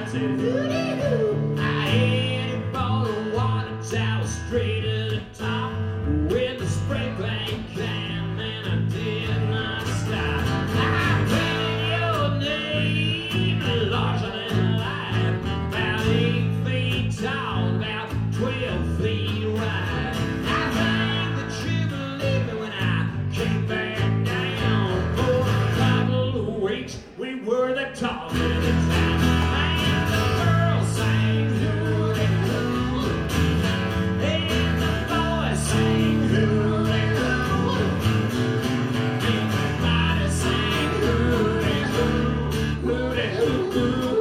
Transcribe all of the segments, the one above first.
said, hoo-dee-hoo. I headed for the water tower straight to the top with the spray paint can, and I did not stop. I painted your name larger than life, about 8 feet tall, about 12 feet wide. I think that you believed me when I came back down. For a couple of weeks, we were the talk of the town. And the girls sang hoo-dee-hoo, and the boys sang hoo-dee-hoo. Everybody sang hoo-dee-hoo, hoo-dee-hoo.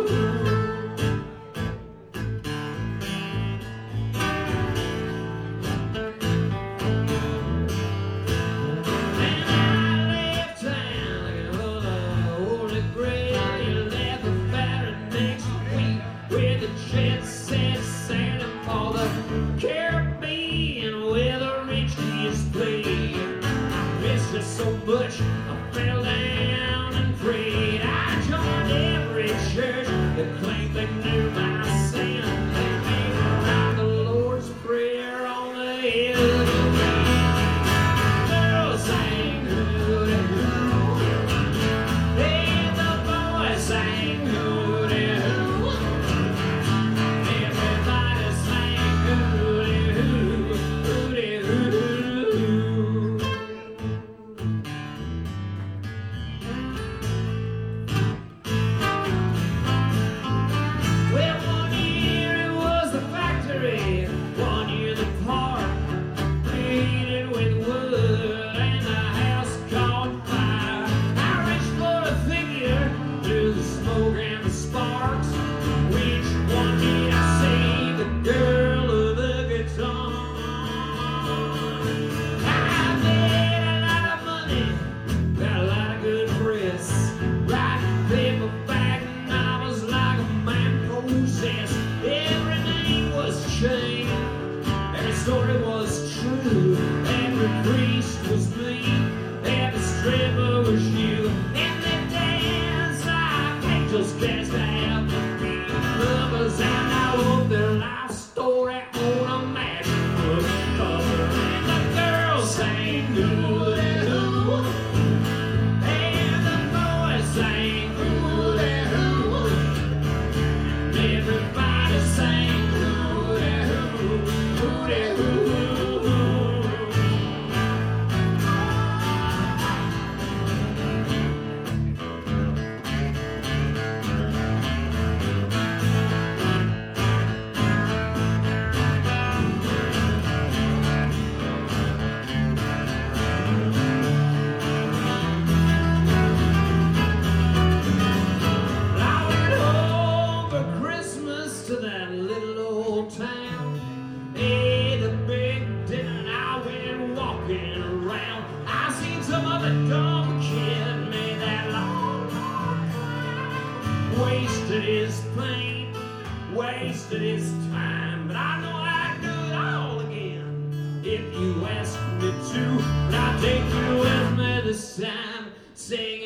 So much I fell down and prayed. I joined every church that claimed they knew my sin. They made me write the Lord's Prayer on the hill of the way. Girls sang hoo-dee-hoo, and the boys sang hoo-dee-hoo. Everybody sang hoo-dee-hoo, hoo-dee-hoo. Every story was true, every priest was me, every stripper was you, and the dance like angels cast out the beat. Lovers and I wrote their life story on a magic book cover, and the girls sang hoo-dee-hoo, and the boys sang hoo-dee-hoo, everybody sang hoo-dee-hoo, hoo-dee-hoo. To that little old town, ate a big dinner, and I went walking around. I seen some other dumb kid made that long, wasted his pain, wasted his time, but I know I'd do it all again if you asked me to. But I'll take you with me this time. Say